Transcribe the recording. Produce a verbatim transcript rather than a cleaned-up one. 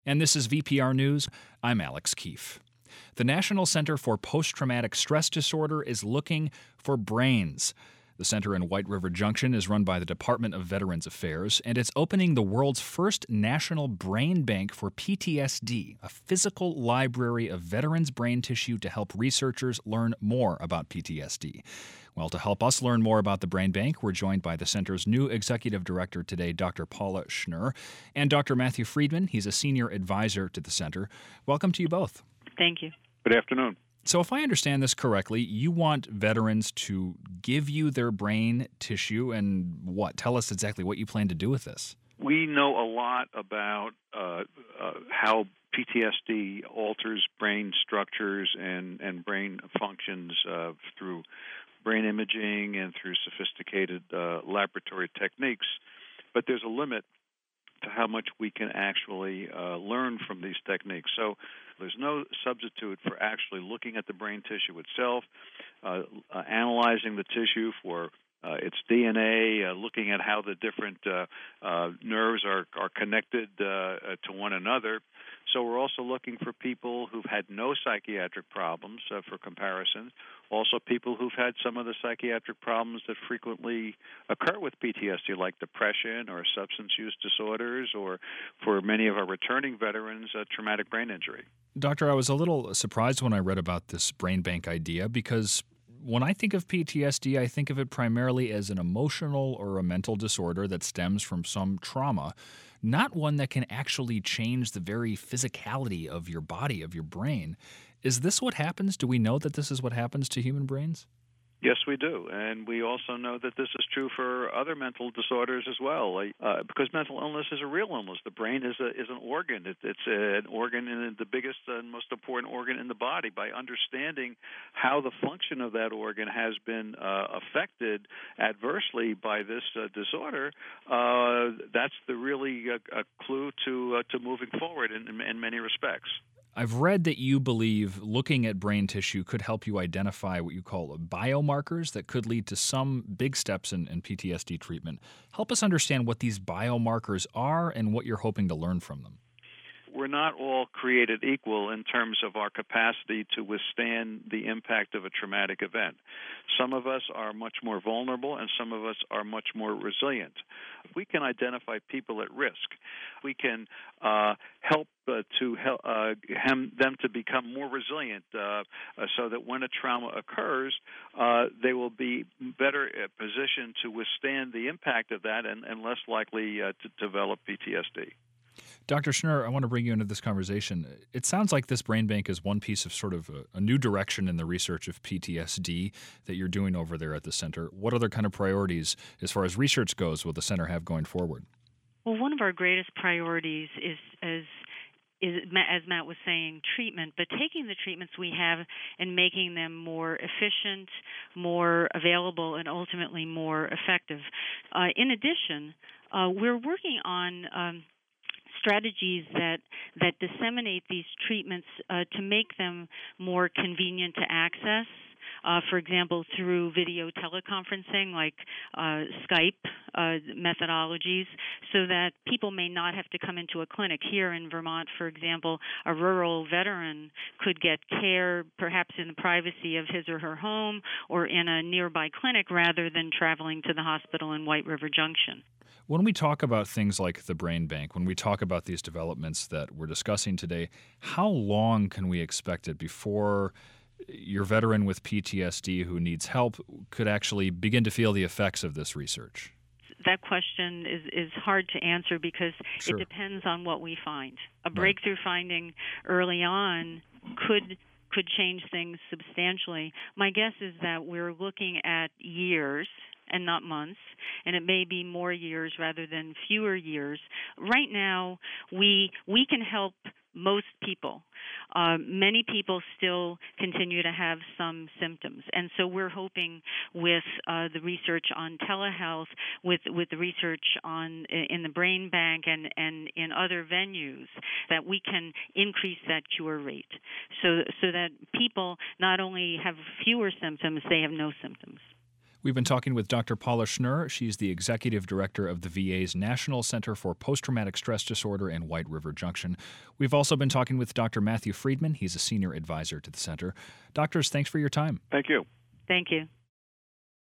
And this is V P R News. I'm Alex Keefe. The National Center for Post-Traumatic Stress Disorder is looking for brains. The center in White River Junction is run by the Department of Veterans Affairs, and it's opening the world's first national brain bank for P T S D, a physical library of veterans' brain tissue to help researchers learn more about P T S D. Well, to help us learn more about the brain bank, we're joined by the center's new executive director today, Doctor Paula Schnurr, and Doctor Matthew Friedman. He's a senior advisor to the center. Welcome to you both. Thank you. Good afternoon. So if I understand this correctly, you want veterans to give you their brain tissue and what? Tell us exactly what you plan to do with this. We know a lot about uh, uh, how P T S D alters brain structures and, and brain functions uh, through brain imaging and through sophisticated uh, laboratory techniques, but there's a limit to how much we can actually uh, learn from these techniques. So there's no substitute for actually looking at the brain tissue itself, uh, uh, analyzing the tissue for uh, its D N A, uh, looking at how the different uh, uh, nerves are, are connected uh, uh, to one another. So we're also looking for people who've had no psychiatric problems uh, for comparison, also people who've had some of the psychiatric problems that frequently occur with P T S D, like depression or substance use disorders, or for many of our returning veterans, uh, traumatic brain injury. Doctor, I was a little surprised when I read about this brain bank idea because when I think of P T S D, I think of it primarily as an emotional or a mental disorder that stems from some trauma, not one that can actually change the very physicality of your body, of your brain. Is this what happens? Do we know that this is what happens to human brains? Yes, we do. And we also know that this is true for other mental disorders as well, uh, because mental illness is a real illness. The brain is a, is an organ. It, it's an organ, and the biggest and most important organ in the body. By understanding how the function of that organ has been uh, affected adversely by this uh, disorder, uh, that's the really uh, a clue to uh, to moving forward in, in, in many respects. I've read that you believe looking at brain tissue could help you identify what you call biomarkers that could lead to some big steps in, in P T S D treatment. Help us understand what these biomarkers are and what you're hoping to learn from them. We're not all created equal in terms of our capacity to withstand the impact of a traumatic event. Some of us are much more vulnerable, and some of us are much more resilient. If we can identify people at risk, we can uh, help uh, to help uh, them to become more resilient uh, uh, so that when a trauma occurs, uh, they will be better positioned to withstand the impact of that and, and less likely uh, to develop P T S D. Doctor Schnurr, I want to bring you into this conversation. It sounds like this brain bank is one piece of sort of a, a new direction in the research of P T S D that you're doing over there at the center. What other kind of priorities, as far as research goes, will the center have going forward? Well, one of our greatest priorities is, is, is as Matt was saying, treatment, but taking the treatments we have and making them more efficient, more available, and ultimately more effective. Uh, in addition, uh, we're working on um, strategies that that disseminate these treatments uh, to make them more convenient to access. Uh, for example, through video teleconferencing like uh, Skype uh, methodologies, so that people may not have to come into a clinic. Here in Vermont, for example, a rural veteran could get care perhaps in the privacy of his or her home or in a nearby clinic rather than traveling to the hospital in White River Junction. When we talk about things like the brain bank, when we talk about these developments that we're discussing today, how long can we expect it before your veteran with P T S D who needs help could actually begin to feel the effects of this research? That question is, is hard to answer because Sure. it depends on what we find. A Right. breakthrough finding early on could could change things substantially. My guess is that we're looking at years and not months, and it may be more years rather than fewer years. Right now, we we can help most people. Uh, many people still continue to have some symptoms, and so we're hoping with uh, the research on telehealth, with with the research on in the brain bank and, and in other venues, that we can increase that cure rate, so so that people not only have fewer symptoms, they have no symptoms. We've been talking with Doctor Paula Schnurr. She's the executive director of the V A's National Center for Post-Traumatic Stress Disorder in White River Junction. We've also been talking with Doctor Matthew Friedman. He's a senior advisor to the center. Doctors, thanks for your time. Thank you. Thank you.